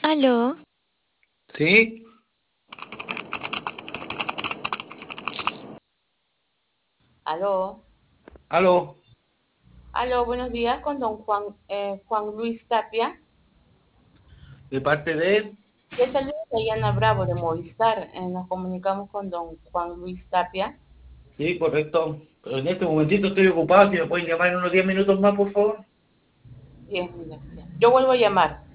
Aló, Sí, Aló, aló, aló, buenos días con don Juan Luis Tapia. de parte de él. Les saluda Diana Bravo de Movistar. Nos comunicamos con don Juan Luis Tapia. Sí, correcto. Pero en este momentito estoy ocupado, si me pueden llamar en unos 10 minutos más, por favor. 10 minutos. Yo vuelvo a llamar.